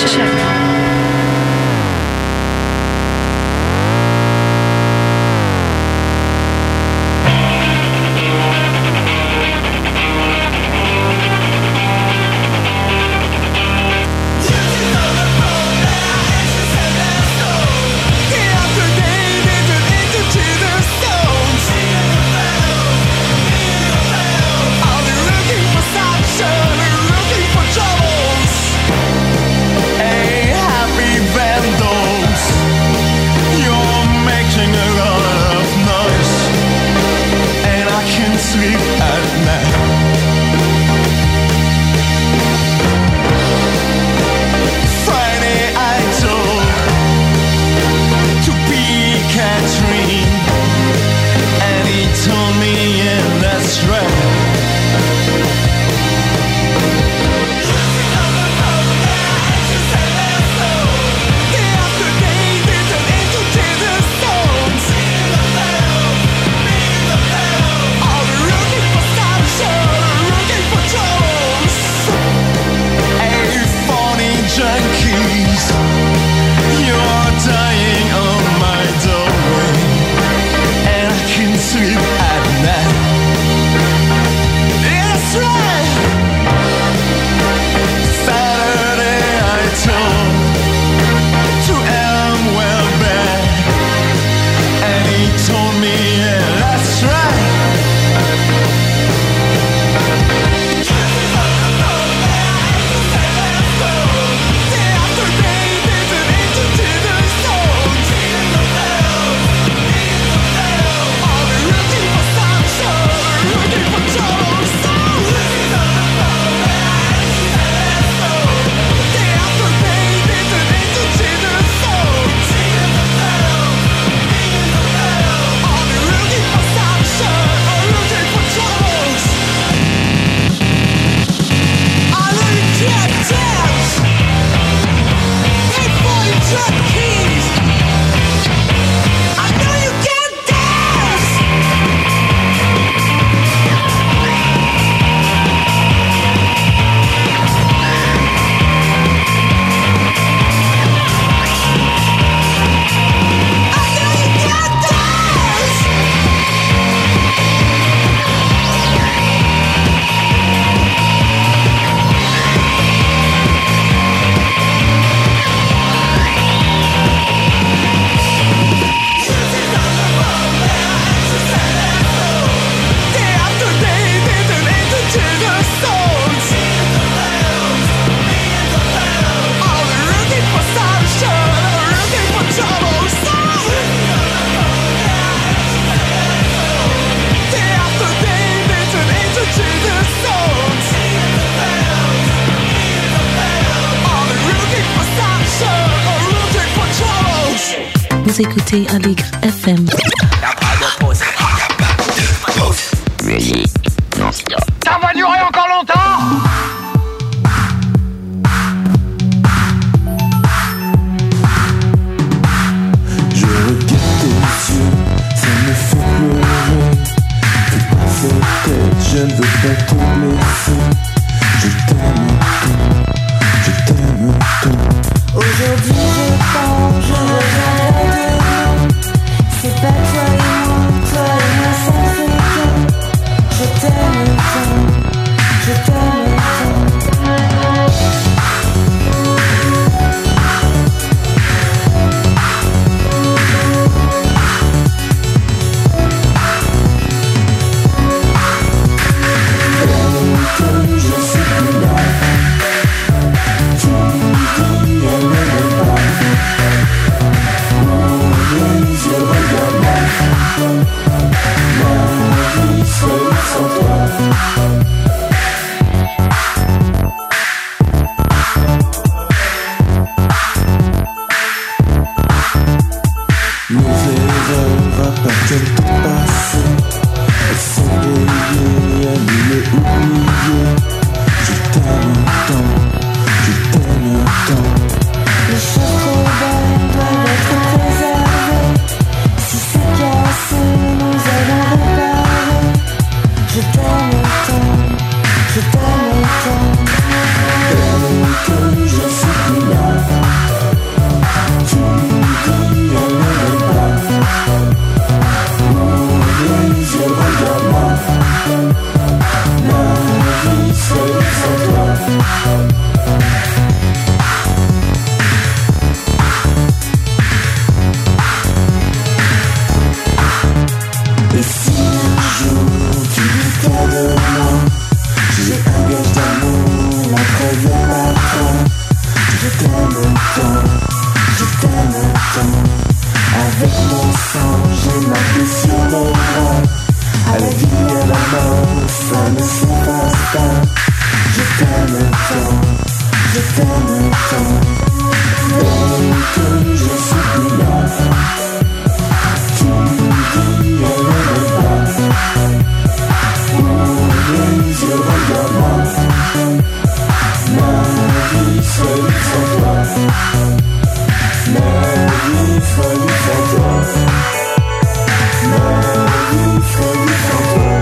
Chicha. Vous écoutez Aligre FM. Ça va durer encore longtemps. Je regarde tes yeux, ça me fait pleurer. Fais pas cette tête, je ne veux pas te blesser. Je t'aime tant. Aujourd'hui je pars, je reviendrai demain. C'est pas toi reviens pas trop. Je t'aime tant, je t'aime tant. Avec mon sang, j'ai marqué sur mon bras. À la vie et à la mort, ça ne s'efface pas. Je t'aime tant, je t'aime tant. Et que je suis plus là. Tu dis elle n'est pas. Pour les yeux regarde-moi. Ma vie seule sans toi. Ma vie folie sans toi. Ma vie folie sans toi.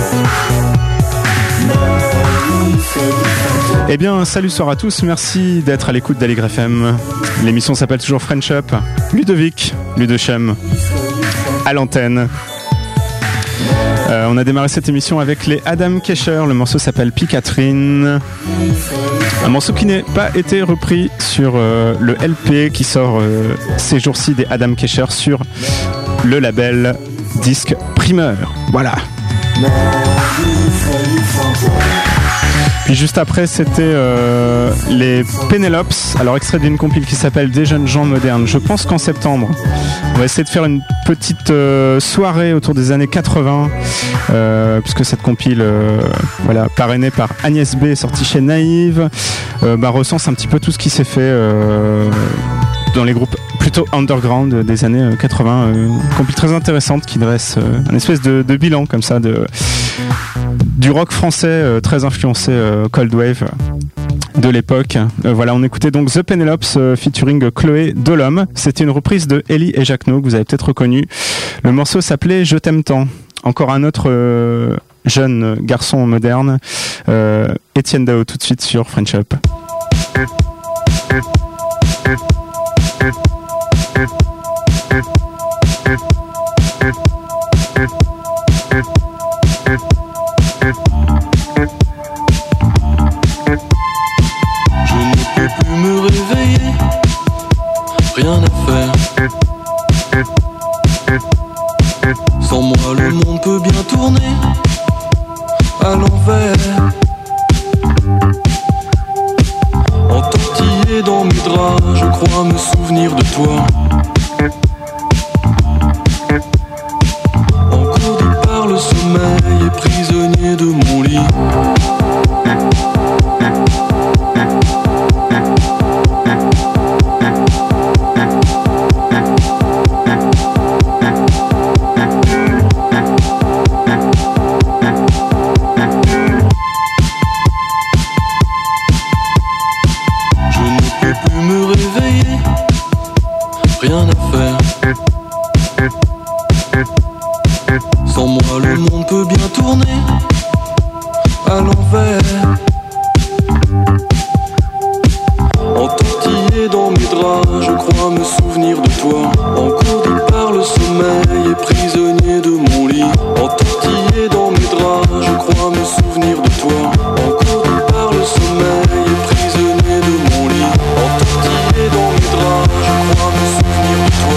Ma vie folie sans toi. Eh bien, salut, soir à tous, merci d'être à l'écoute d'Allegre FM. L'émission s'appelle toujours French Up. Ludovic, Ludochem, à l'antenne. On a démarré cette émission avec les Adam Kesher. Le morceau s'appelle P-Catherine. Un morceau qui n'a pas été repris sur le LP qui sort ces jours-ci des Adam Kesher sur le label Disque Primeur. Voilà. Puis juste après, c'était les Penelopes, alors extrait d'une compile qui s'appelle Des jeunes gens modernes. Je pense qu'en septembre, on va essayer de faire une petite soirée autour des années 80, puisque cette compile, voilà, parrainée par Agnès B, sortie chez Naïve, recense un petit peu tout ce qui s'est fait dans les groupes plutôt underground des années 80. Compile très intéressante qui dresse un espèce de bilan comme ça du rock français très influencé Cold Wave de l'époque. Voilà, on écoutait donc The Penelopes featuring Chloé Dolhomme. C'était une reprise de Ellie et Jacques No que vous avez peut-être reconnu. Le morceau s'appelait Je t'aime tant. Encore un autre jeune garçon moderne, Étienne Dao, tout de suite sur French Up. Je ne peux plus me réveiller, rien à faire. Sans moi le monde peut bien tourner à l'envers. Entortillé dans mes draps, je crois me souvenir de toi. Engourdi par le sommeil et prisonnier de mon lit. Rien à faire. Sans moi le monde peut bien tourner à l'envers. Entortillé dans mes draps, je crois me souvenir de toi. Engourdi par le sommeil et prisonnier de mon lit. Entortillé dans mes draps, je crois me souvenir de toi. Engourdi par le sommeil et prisonnier de mon lit. Entortillé dans mes draps, je crois me souvenir de toi.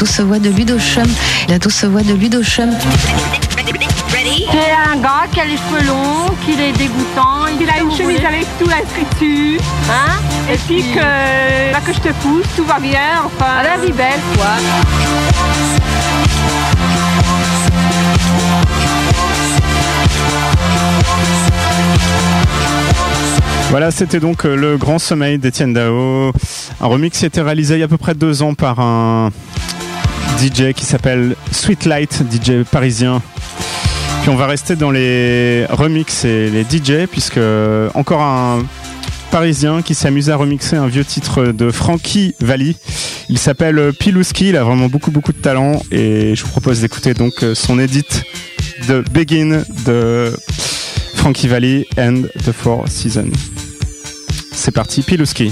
douce voix de Ludo Chum. La douce voix de Ludo Chum. C'est un gars qui a les cheveux longs, qu'il est dégoûtant. Il a une chemise avec tout inscrit dessus. Hein? Et puis que je te pousse, tout va bien. Enfin, la vie belle, quoi. Voilà, c'était donc Le Grand Sommeil d'Étienne Dao. Un remix qui a été réalisé il y a à peu près 2 ans par un DJ qui s'appelle Sweet Light, DJ parisien. Puis on va rester dans les remixes et les DJ, puisque encore un parisien qui s'est amusé à remixer un vieux titre de Frankie Valli. Il s'appelle Pilouski, il a vraiment beaucoup de talent et je vous propose d'écouter donc son edit de Begin de Frankie Valli and the Four Seasons. C'est parti, Pilouski.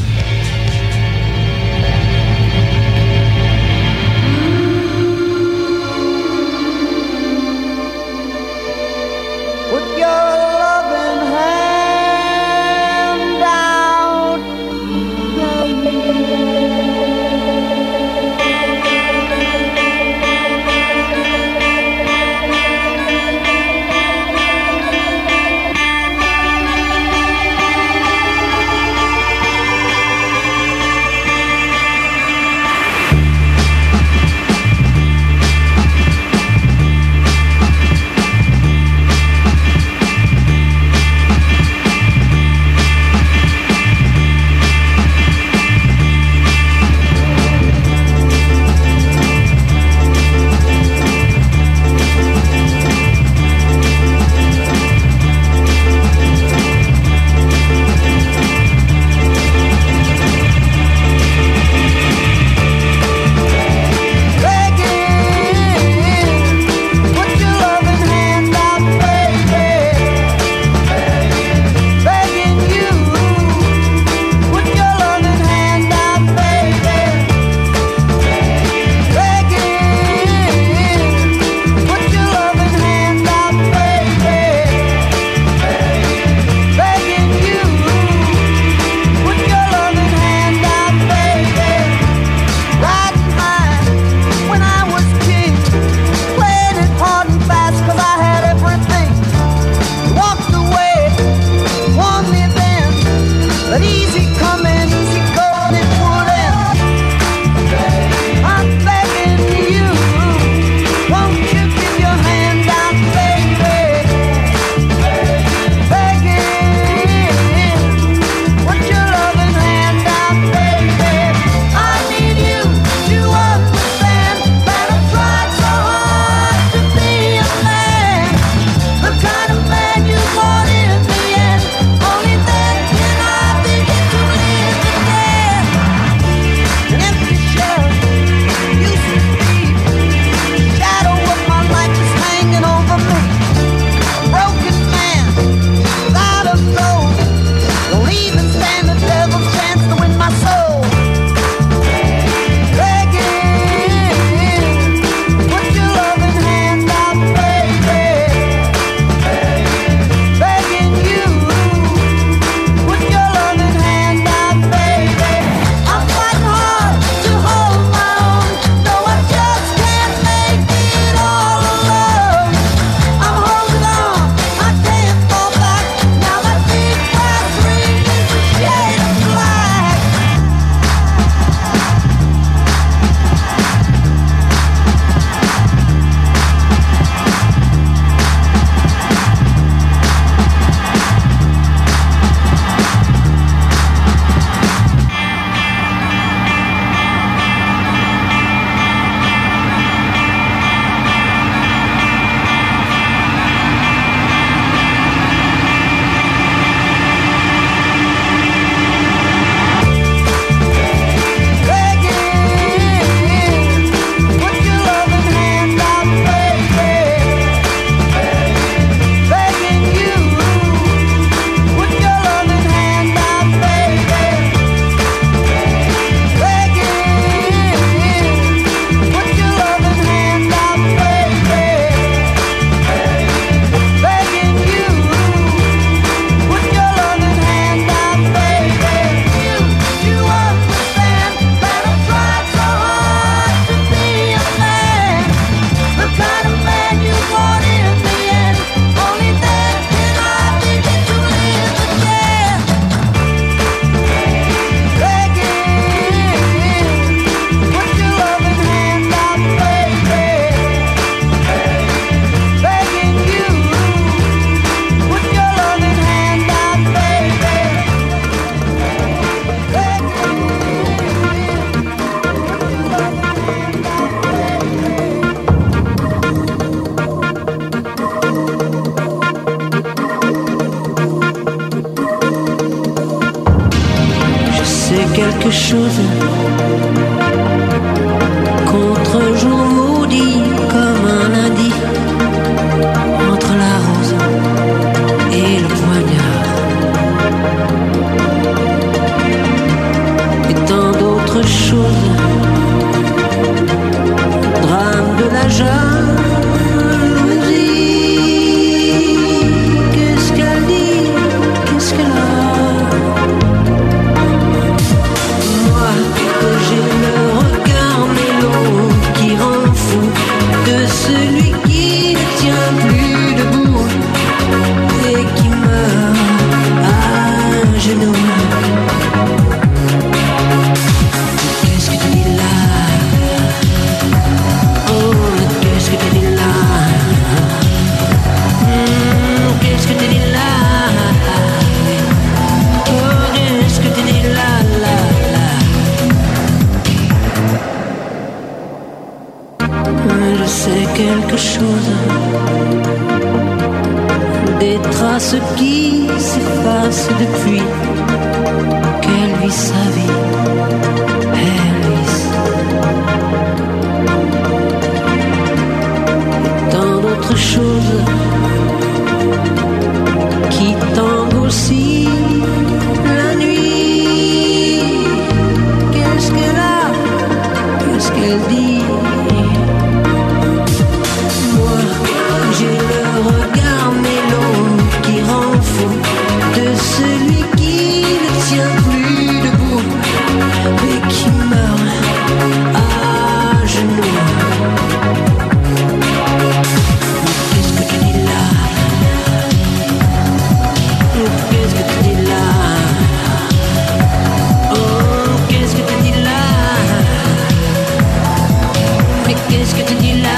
quelque chose. Contre-jour maudit comme un lundi, entre la rose et le poignard. Et tant d'autres choses. Drame de la jalousie. Qu'est-ce qu'elle dit? Qu'est-ce qu'elle a? Moi, j'ai le regard mélo qui rend fou de celui qui ne tient plus debout et qui meurt à genoux. Qu'est-ce que tu dis là? Oh, qu'est-ce que tu dis là? Qu'est-ce que tu dis là? Oh, qu'est-ce que tu dis là, là, là? Je sais quelque chose. Des traces qui s'effacent depuis qu'elle vit sa vie. Elvis. Tant d'autres choses qui tendent aussi la nuit. Qu'est-ce qu'elle a? Qu'est-ce qu'elle dit? Moi, j'ai le regard mélo qui rend fou de celui qui ne tient plus debout et qui meurt à genoux. Qu'est-ce que tu dis là? Qu'est-ce que tu dis là? Oh, qu'est-ce que tu dis là? Mais qu'est-ce que tu dis là?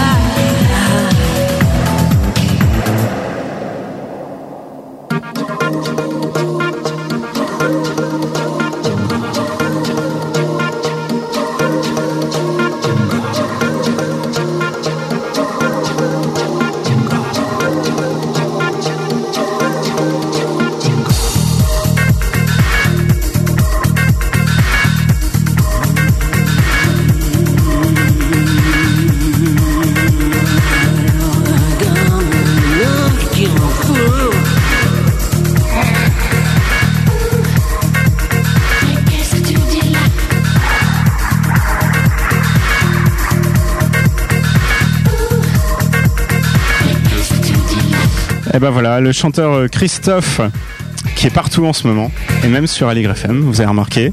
Et ben voilà, le chanteur Christophe, qui est partout en ce moment, et même sur Aligre FM, vous avez remarqué.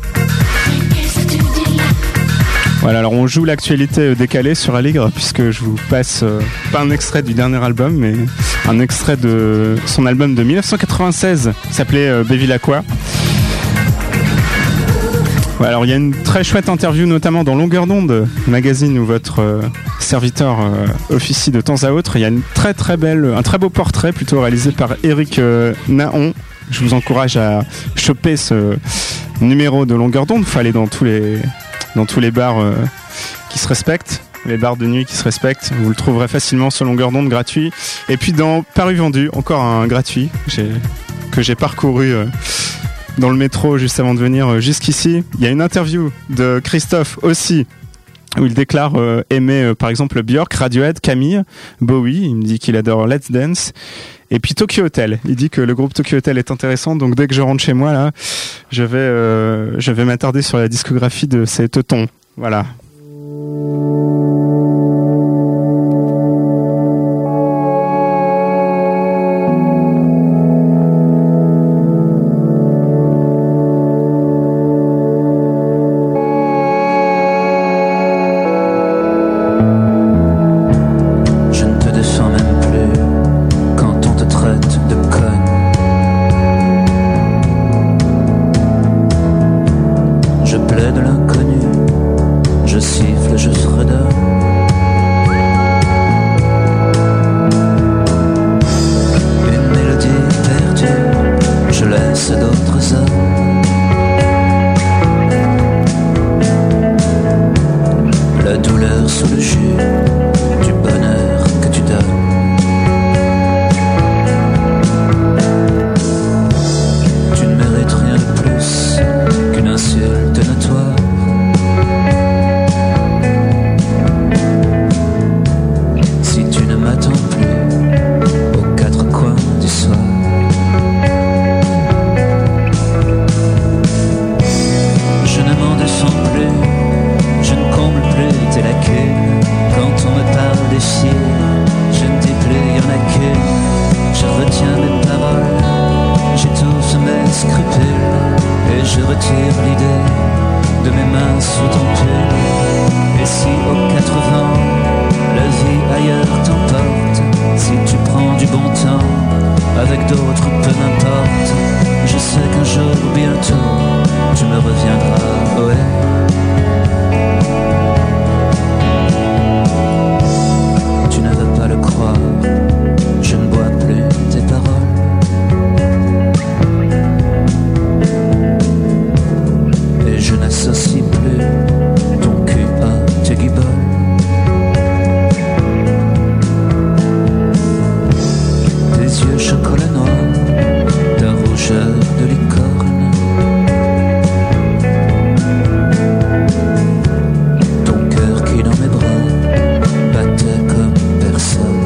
Voilà, alors on joue l'actualité décalée sur Aligre, puisque je vous passe pas un extrait du dernier album, mais un extrait de son album de 1996, qui s'appelait Bévilacqua. Voilà, alors il y a une très chouette interview, notamment dans Longueur d'onde, magazine où votre serviteur officie de temps à autre. Il y a un très beau portrait plutôt réalisé par Eric Nahon. Je vous encourage à choper ce numéro de Longueur d'onde. Il faut aller dans tous les bars qui se respectent, les bars de nuit qui se respectent. Vous le trouverez facilement sur Longueur d'onde, gratuit. Et puis dans Paru Vendu, encore un gratuit que j'ai parcouru dans le métro juste avant de venir jusqu'ici. Il y a une interview de Christophe aussi, où il déclare aimer par exemple Björk, Radiohead, Camille, Bowie. Il me dit qu'il adore Let's Dance. Et puis Tokyo Hotel. Il dit que le groupe Tokyo Hotel est intéressant. Donc dès que je rentre chez moi là, je vais m'attarder sur la discographie de ces teutons. Voilà. Je siffle, je serai sortir l'idée de mes mains sous ton pull. Et si aux 80 la vie ailleurs t'emporte, si tu prends du bon temps avec d'autres, peu m'importe. Je sais qu'un jour bientôt tu me reviendras, ouais. Tu ne veux pas le croire, je ne bois plus tes paroles. Et je n'associe plus ton cul à tes guibolles. Tes yeux chocolat noir, ta rougeur de licorne. Ton cœur qui dans mes bras battait comme personne.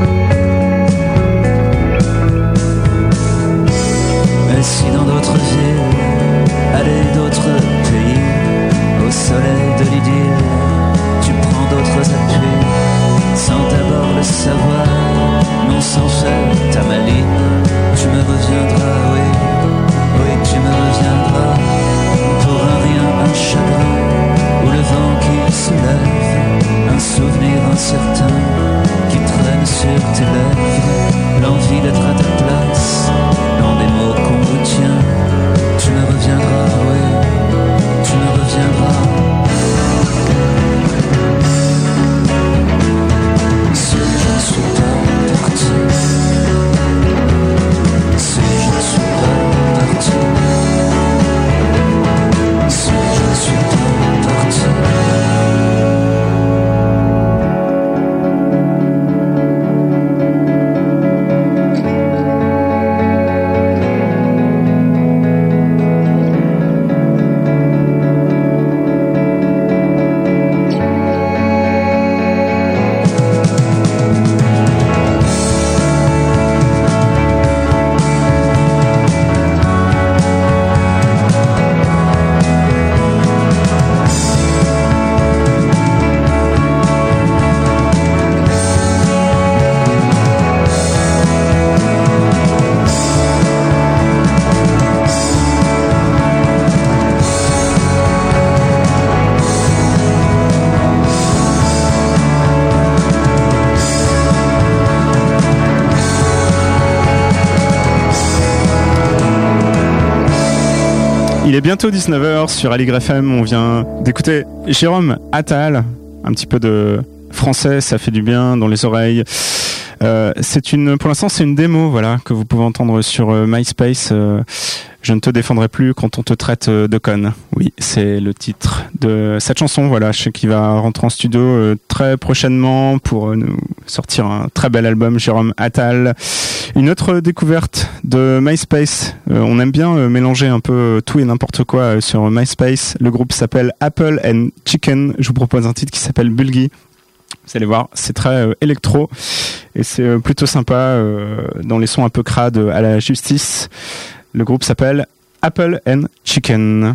Et si dans d'autres villes, aller d'autres pays, au soleil de l'idylle, tu prends d'autres appuis, sans d'abord le savoir, non sans faire ta maligne, tu me reviendras, oui, oui tu me reviendras, pour un rien, un chagrin, ou le vent qui se lève, un souvenir incertain, qui traîne sur tes lèvres, l'envie d'être à ta place, dans des mots qu'on retient, tu me reviendras, oui, tu me reviendras. Si je ne suis pas parti, si je ne suis pas parti, si je ne suis pas parti. Il est bientôt 19h sur Aligre FM. On vient d'écouter Jérôme Attal. Un petit peu de français, ça fait du bien dans les oreilles. Pour l'instant, c'est une démo, voilà, que vous pouvez entendre sur MySpace. Je ne te défendrai plus quand on te traite de conne. Oui, c'est le titre de cette chanson. Voilà, je sais qu'il va rentrer en studio très prochainement pour nous sortir un très bel album, Jérôme Attal. Une autre découverte de MySpace. On aime bien mélanger un peu tout et n'importe quoi sur MySpace. Le groupe s'appelle Apple and Chicken. Je vous propose un titre qui s'appelle Bulgy. Vous allez voir, c'est très électro et c'est plutôt sympa dans les sons un peu crades à la justice. Le groupe s'appelle Apple and Chicken.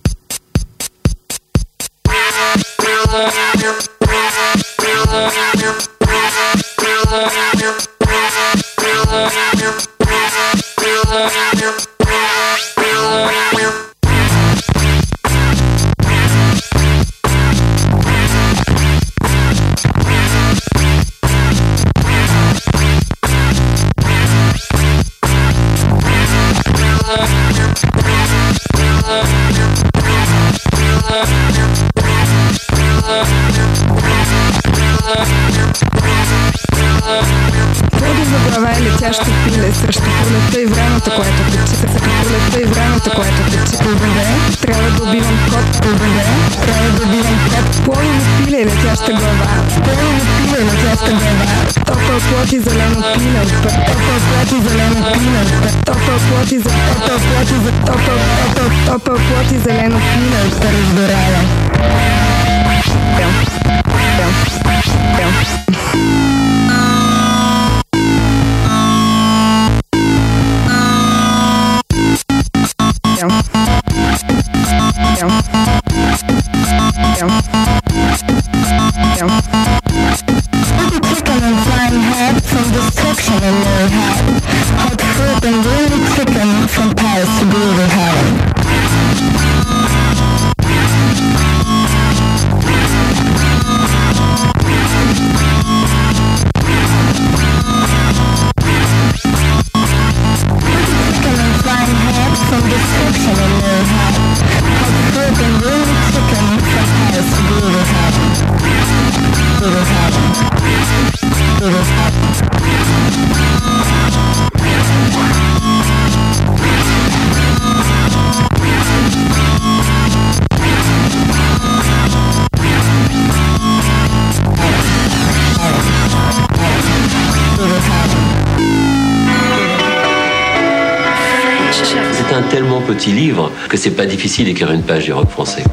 Глава или тяжко пиле срещу пролетта и времето, което тече. Срещу пролетта и времето, което тече. Трябва да убивам кот. Трябва да убивам кот. Плодово пиле и летяща глава. Плодово пиле и летяща глава. Топъл плод и зелено пиле. Топъл плод и зелено пиле. Топъл плод и топъл плод и зелено пиле. Разгорява. Hot fruit and really chicken from Paris to Google Heaven. description in know-how. Broken really chicken from house Beavis heaven. Beavis heaven. Beavis heaven. C'est un tellement petit livre que c'est pas difficile d'écrire une page du rock français.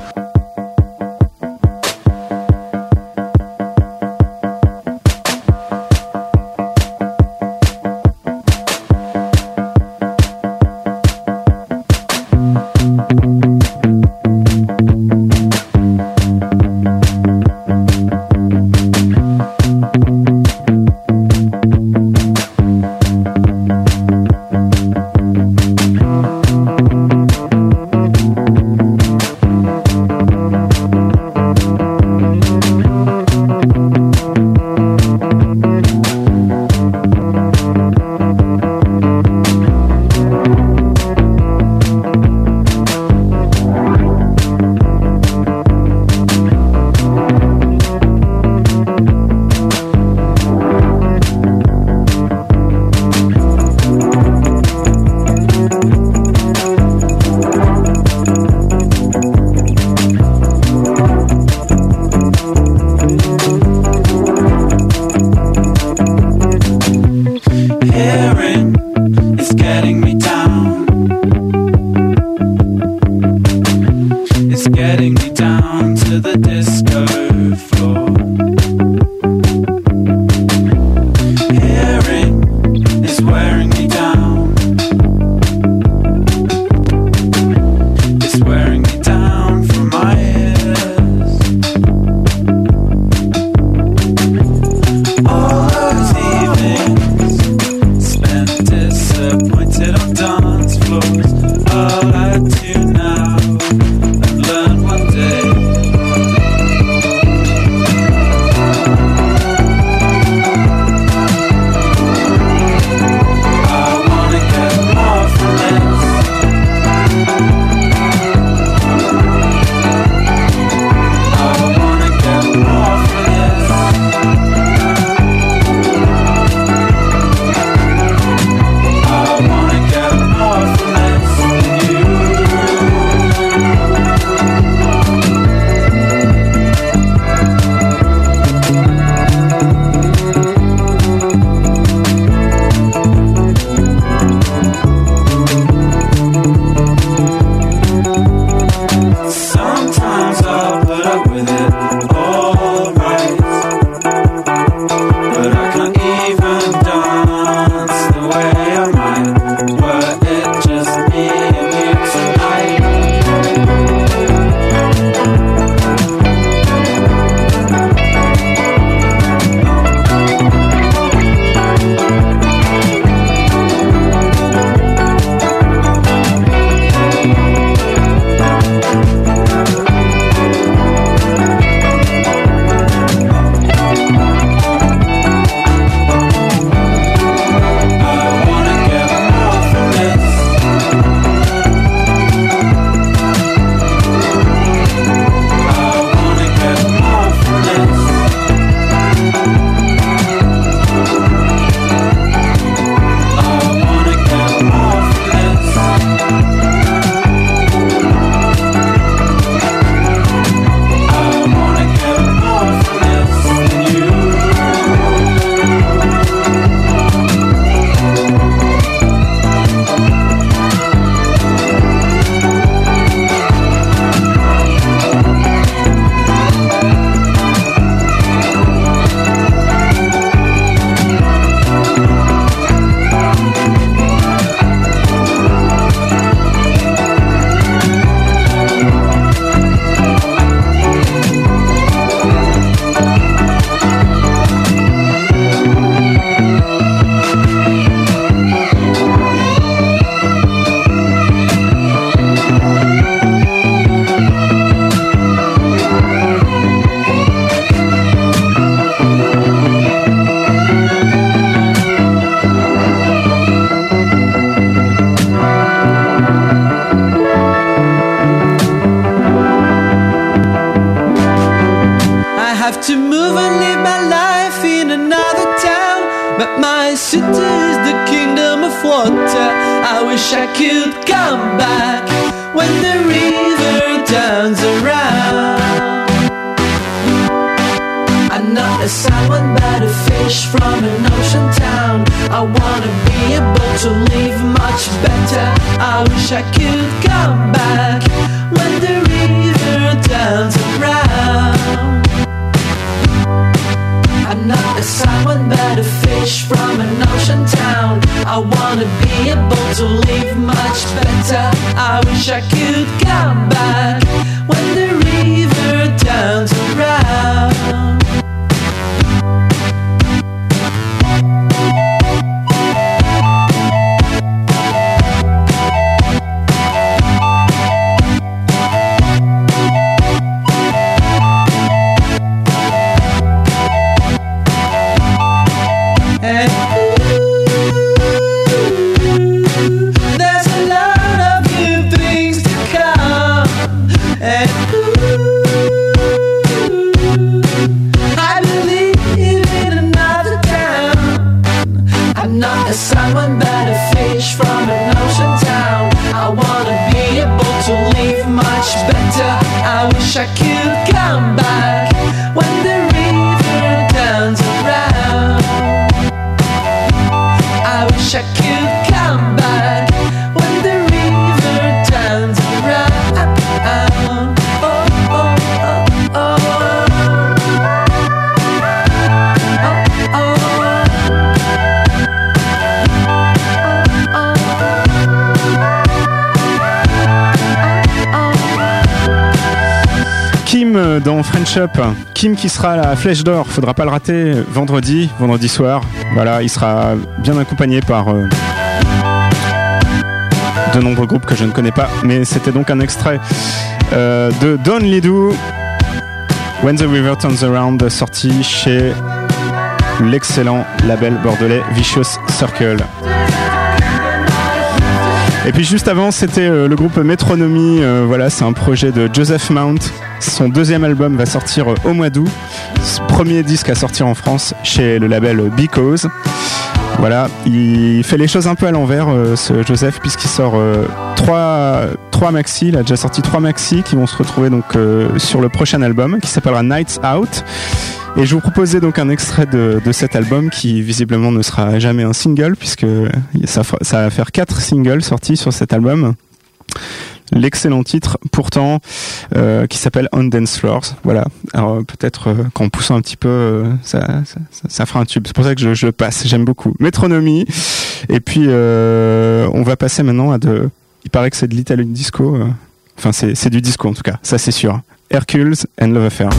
city is the kingdom of water. I wish I could come back when the river turns around. I'm not a salmon but a fish from an ocean town. I wanna be able to live much better. I wish I could come back when the river turns around. I'm not a salmon but a fish from an ocean town. I wanna be able to live much better. I wish I could come back when the river turns around. A salmon but a fish from an ocean town. I wanna be able to live much better. I wish I could come back when the river turns around. I wish I could come back when the river turns around. Oh, oh, oh, oh. Kim dans French Up, Kim qui sera à la Flèche d'Or, faudra pas le rater, vendredi soir. Voilà, il sera bien accompagné par de nombreux groupes que je ne connais pas, mais c'était donc un extrait de Don Lidou, When the River Turns Around, sorti chez l'excellent label bordelais Vicious Circle. Et puis juste avant, c'était le groupe Métronomie. Voilà, c'est un projet de Joseph Mount. Son deuxième album va sortir au mois d'août. Premier disque à sortir en France chez le label Because. Voilà, il fait les choses un peu à l'envers, ce Joseph, puisqu'il sort trois maxi. Il a déjà sorti 3 maxi qui vont se retrouver donc sur le prochain album qui s'appellera Nights Out. Et je vous proposais donc un extrait de cet album qui visiblement ne sera jamais un single, puisque ça va faire 4 singles sortis sur cet album. L'excellent titre pourtant qui s'appelle On Dance Floors. Voilà, alors peut-être qu'en poussant un petit peu ça fera un tube, c'est pour ça que je le passe, j'aime beaucoup Métronomie. Et puis on va passer maintenant à il paraît que c'est de l'Italian disco, enfin c'est du disco en tout cas, ça c'est sûr. Hercules and Love Affair.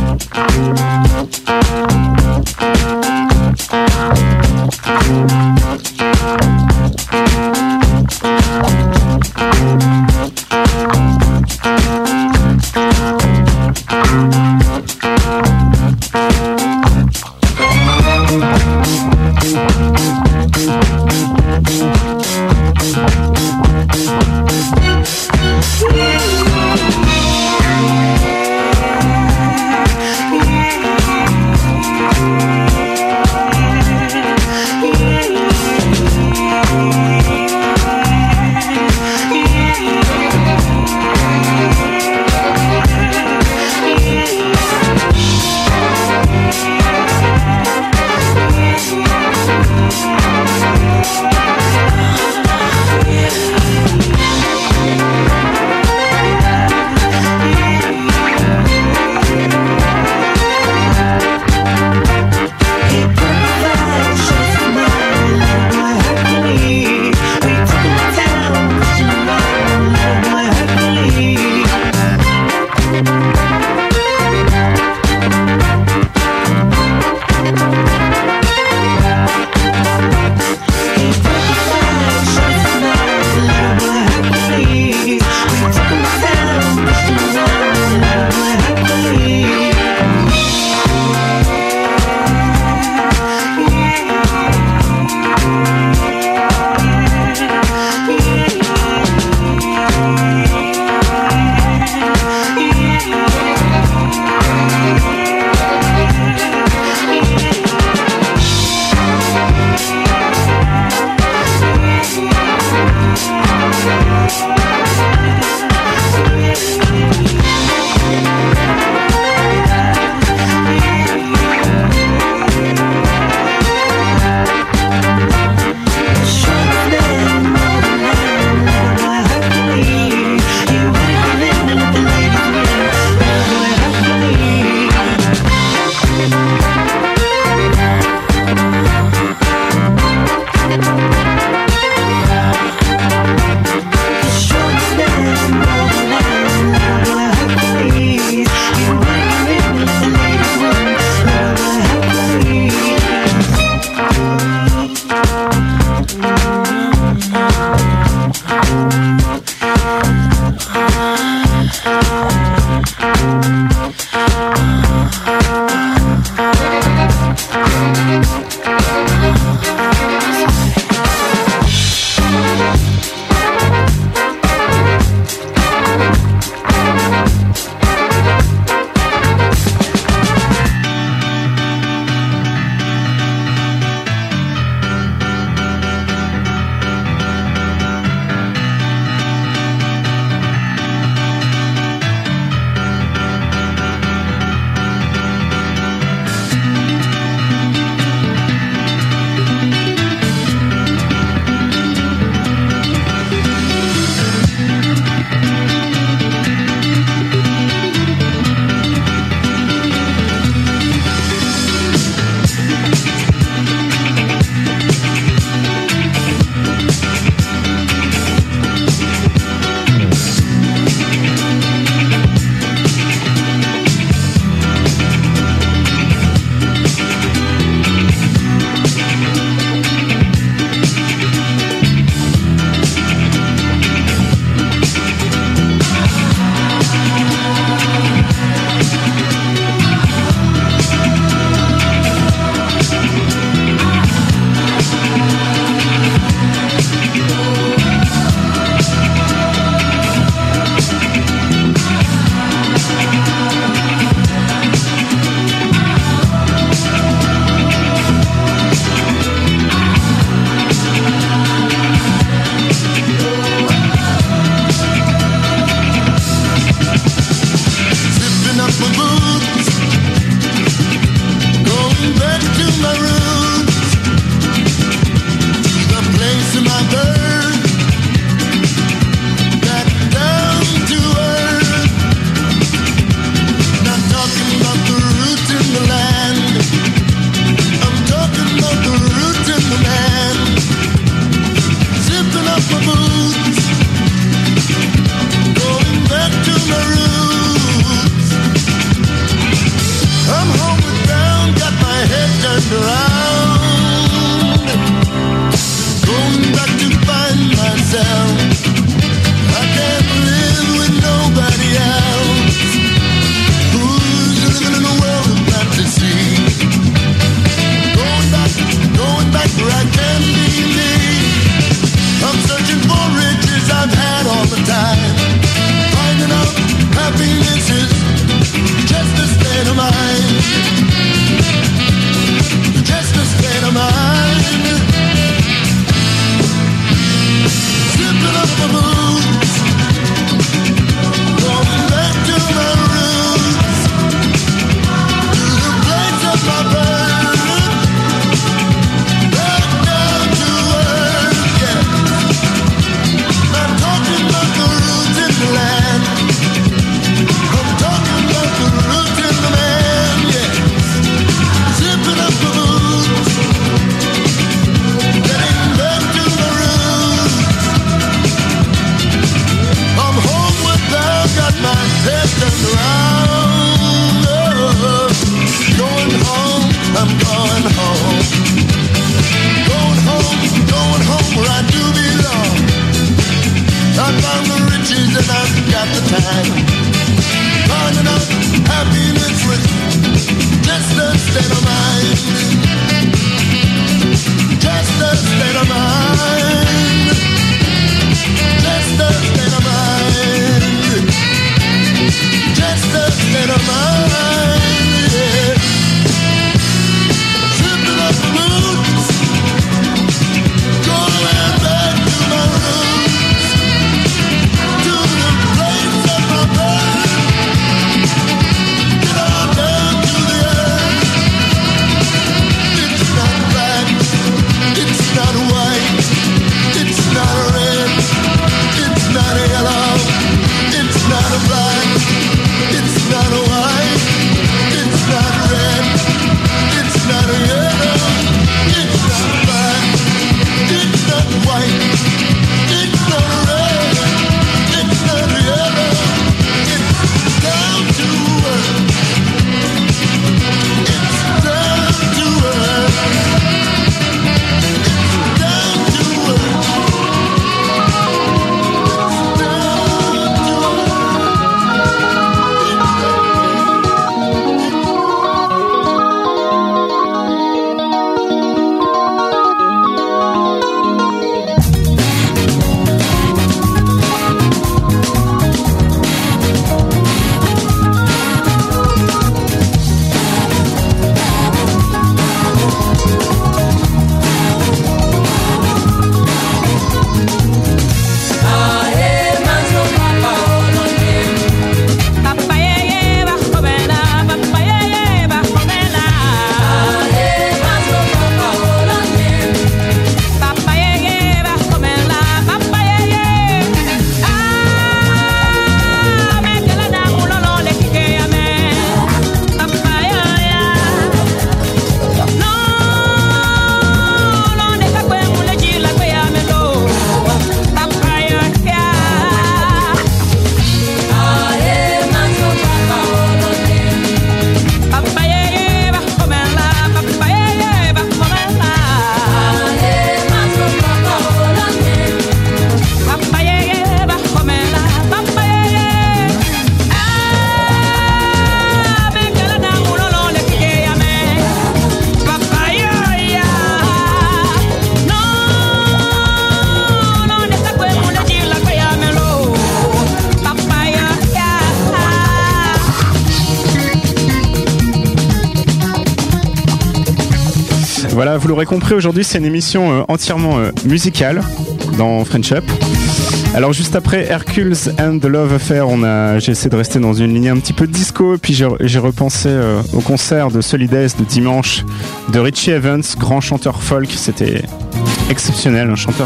Voilà, vous l'aurez compris, aujourd'hui c'est une émission entièrement musicale dans French Up. Alors juste après Hercules and the Love Affair, j'ai essayé de rester dans une ligne un petit peu disco, puis j'ai repensé au concert de Solidays de dimanche de Richie Evans, grand chanteur folk. C'était exceptionnel, un chanteur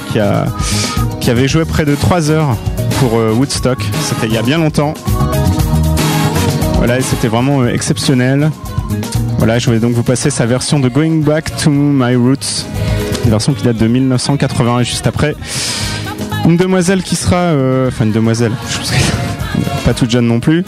qui avait joué près de 3 heures pour Woodstock. C'était il y a bien longtemps. Voilà, et c'était vraiment exceptionnel. Voilà, je voulais donc vous passer sa version de Going Back to My Roots, une version qui date de 1980. Et juste après, une demoiselle qui sera... une demoiselle, je pense pas toute jeune non plus.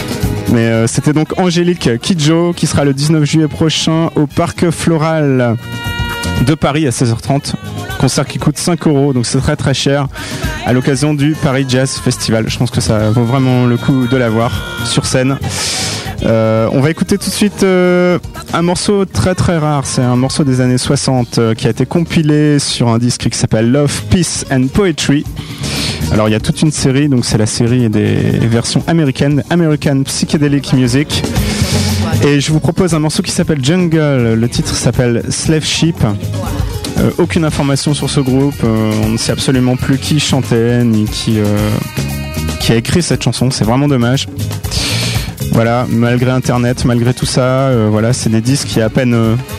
Mais c'était donc Angélique Kidjo qui sera le 19 juillet prochain au Parc Floral de Paris à 16h30. Concert qui coûte 5 €, donc c'est très très cher, à l'occasion du Paris Jazz Festival. Je pense que ça vaut vraiment le coup de la voir sur scène. On va écouter tout de suite un morceau très très rare. C'est un morceau des années 60 qui a été compilé sur un disque qui s'appelle Love, Peace and Poetry. Alors il y a toute une série, donc c'est la série des versions américaines, American Psychedelic Music. Et je vous propose un morceau qui s'appelle Jungle. Le titre s'appelle Slave Ship. Aucune information sur ce groupe. On ne sait absolument plus qui chantait ni qui a écrit cette chanson. C'est vraiment dommage. Voilà, malgré Internet, malgré tout ça, voilà, c'est des disques qui a à peine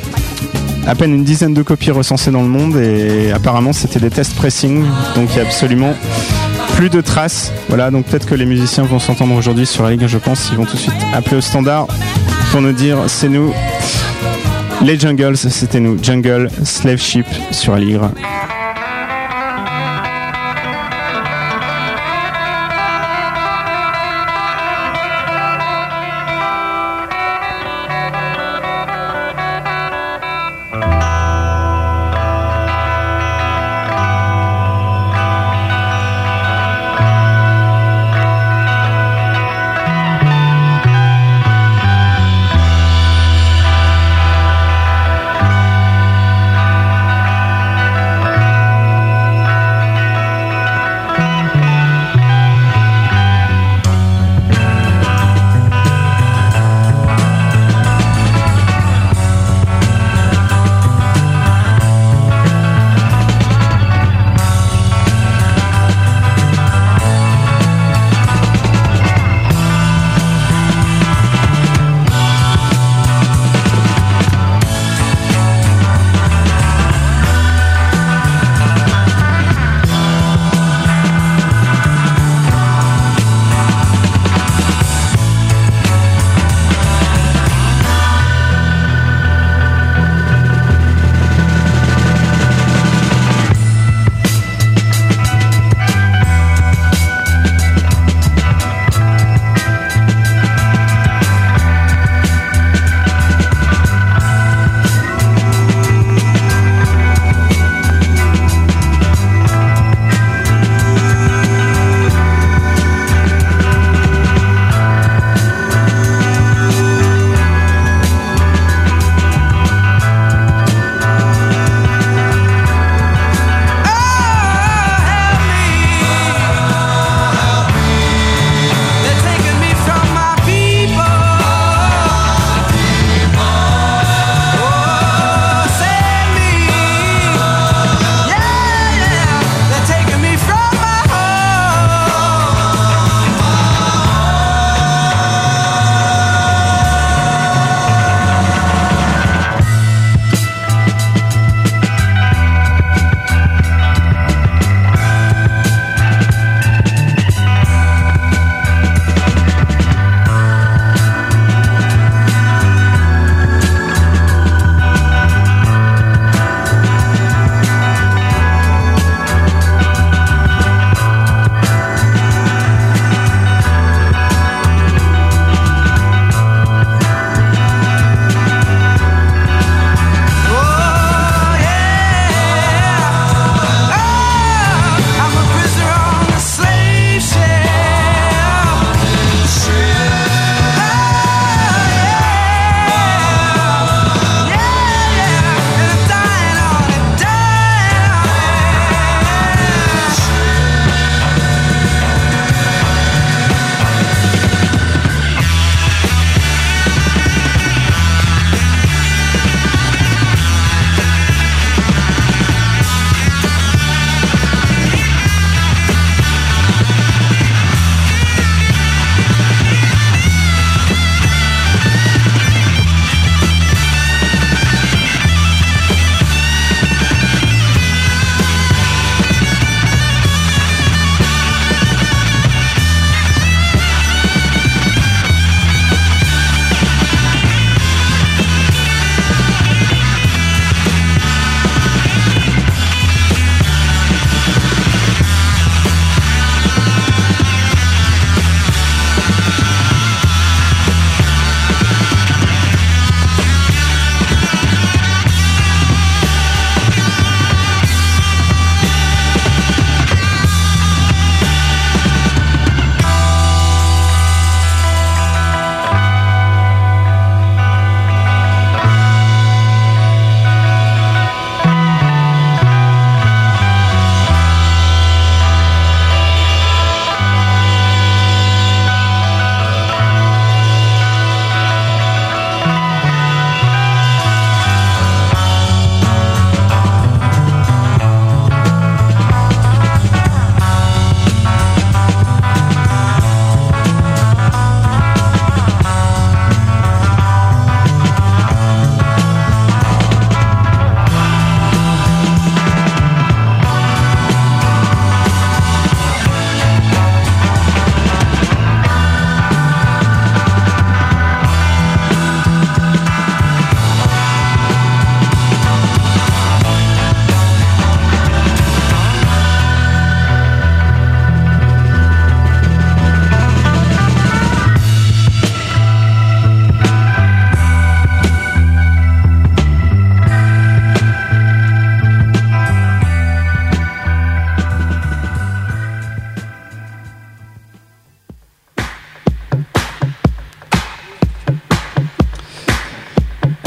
une dizaine de copies recensées dans le monde, et apparemment c'était des test pressing, donc il n'y a absolument plus de traces. Voilà, donc peut-être que les musiciens vont s'entendre aujourd'hui sur la ligue, je pense. Ils vont tout de suite appeler au standard pour nous dire c'est nous. Les Jungles, c'était nous. Jungle, Slave Ship sur Aligre.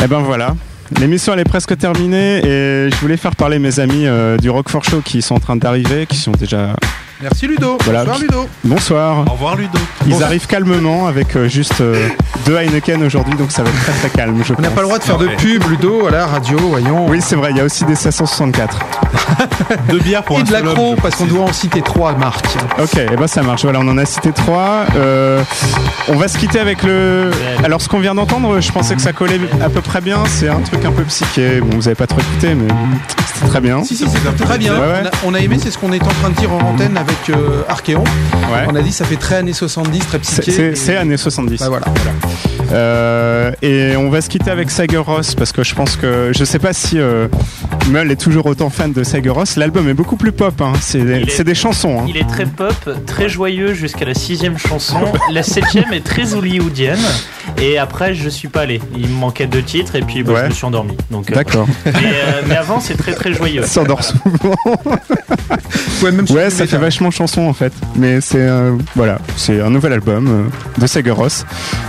Et ben voilà. L'émission elle est presque terminée et je voulais faire parler mes amis du Roquefort Show qui sont en train d'arriver, qui sont déjà... Merci Ludo. Voilà. Bonsoir Ludo. Bonsoir. Au revoir Ludo. Ils arrivent calmement avec juste 2 Heineken aujourd'hui, donc ça va être très très calme. Je On n'a pense. pas le droit de faire de pub Ludo à la radio, voyons. Oui c'est vrai, il y a aussi des 764. 2 bières pour Et un de seul l'accro homme, parce qu'on doit en citer 3 marques. Ok, et ben ça marche. Voilà, on en a cité 3. On va se quitter avec le. Alors ce qu'on vient d'entendre, je pensais que ça collait à peu près bien. C'est un truc un peu psyché. Bon, vous avez pas trop écouté, mais c'était très bien. Si, c'est très bien. Ouais, ouais. On a aimé, c'est ce qu'on est en train de dire en antenne avec Archéon. Ouais. On a dit ça fait très années 70, très psyché. C'est années 70. Bah voilà. Et on va se quitter avec Sigur Rós parce que je pense que je sais pas si Meul est toujours autant fan de Sigur Rós. L'album est beaucoup plus pop. Hein. C'est des chansons. Hein. Il est très pop, très joyeux jusqu'à la 6e chanson. La 7e est très hollywoodienne. Et après, je suis pas allé. Il me manquait 2 titres et puis je me suis endormi. Donc, d'accord. Mais avant, c'est très très joyeux. Ça s'endort souvent. Ouais, ça fait vachement chanson en fait. Mais c'est voilà, c'est un nouvel album de Sigur Rós.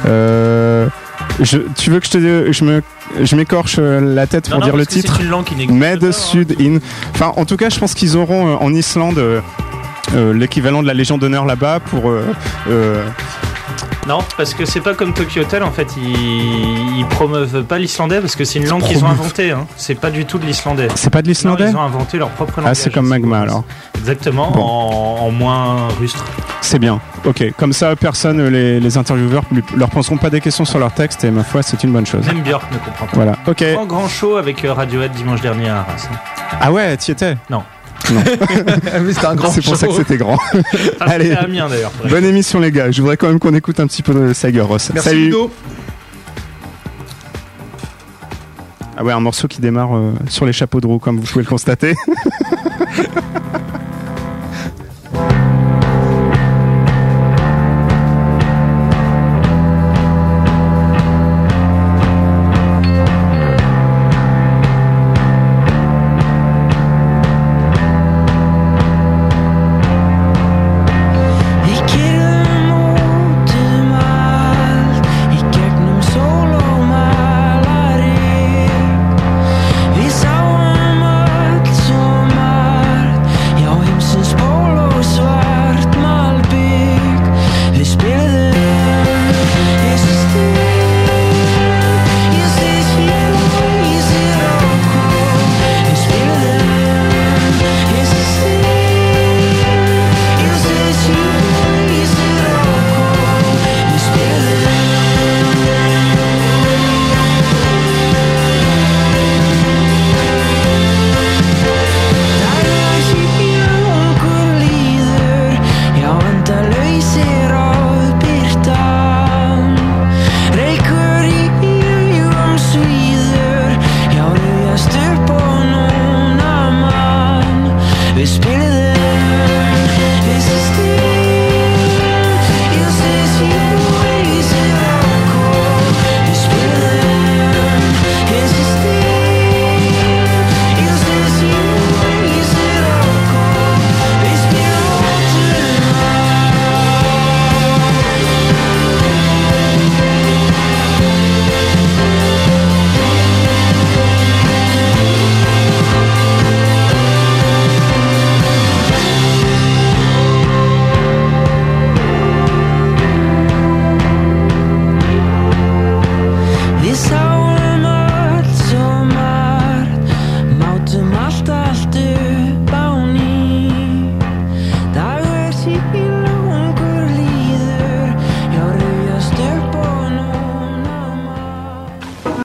Tu veux que je m'écorche la tête pour dire le titre? C'est une langue qui n'existe Med pas, Sud In. Enfin, en tout cas, je pense qu'ils auront en Islande l'équivalent de la Légion d'honneur là-bas pour. Non, parce que c'est pas comme Tokyo Hotel en fait, ils promeuvent pas l'islandais parce que c'est une langue qu'ils ont inventée. Hein. C'est pas du tout de l'islandais. C'est pas de l'islandais? Ils ont inventé leur propre langage. Ah, c'est comme Magma alors. Exactement, bon. en moins rustre. C'est bien. Ok, comme ça, personne, les intervieweurs leur poseront pas des questions sur leur texte et ma foi, c'est une bonne chose. Même Björk ne comprend pas. Voilà. Ok. Grand show avec Radiohead dimanche dernier à Arras. Ah ouais, t'y étais? Non. Non. Mais c'était un grand C'est pour ça que c'était grand. Allez, c'était Amiens d'ailleurs. Bonne émission les gars. Je voudrais quand même qu'on écoute un petit peu de Sigur Rós. Merci Salut. Ludo. Ah ouais, un morceau qui démarre sur les chapeaux de roue comme vous pouvez le constater.